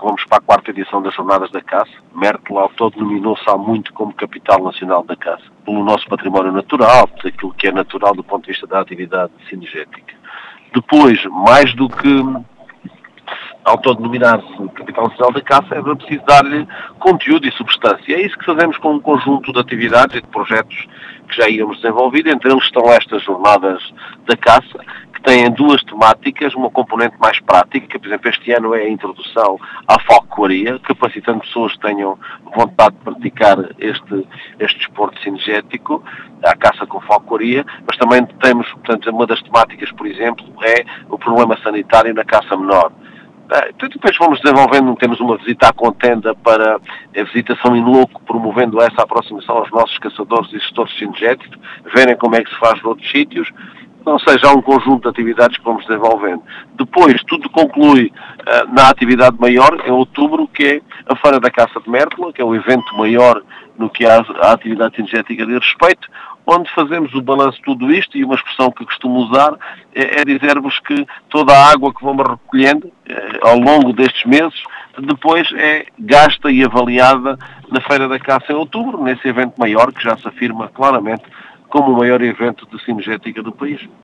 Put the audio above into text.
vamos para a 4ª edição das Jornadas da Caça. Mértola ao todo nominou-se há muito como capital nacional da caça, pelo nosso património natural, por aquilo que é natural do ponto de vista da atividade cinegética. Depois, mais do que autodenominar-se capital nacional da caça, é preciso dar-lhe conteúdo e substância. É isso que fazemos com um conjunto de atividades e de projetos que já íamos desenvolver. Entre eles estão estas jornadas da caça, que têm duas temáticas, uma componente mais prática, por exemplo, este ano é a introdução à falcoaria, capacitando pessoas que tenham vontade de praticar este desporto cinegético, a caça com falcoaria, mas também temos, portanto, uma das temáticas, por exemplo, é o problema sanitário na caça menor. Depois fomos desenvolvendo, temos uma visita à contenda para a visitação in loco, promovendo essa aproximação aos nossos caçadores e gestores cinegéticos, verem como é que se faz noutros sítios, ou seja, há um conjunto de atividades que vamos desenvolvendo. Depois, tudo conclui na atividade maior, em outubro, que é a Feira da Caça de Mértola, que é o evento maior no que a atividade cinegética diz respeito, onde fazemos o balanço de tudo isto, e uma expressão que costumo usar é dizer-vos que toda a água que vamos recolhendo ao longo destes meses, depois é gasta e avaliada na Feira da Caça em outubro, nesse evento maior, que já se afirma claramente como o maior evento de cinegética do país.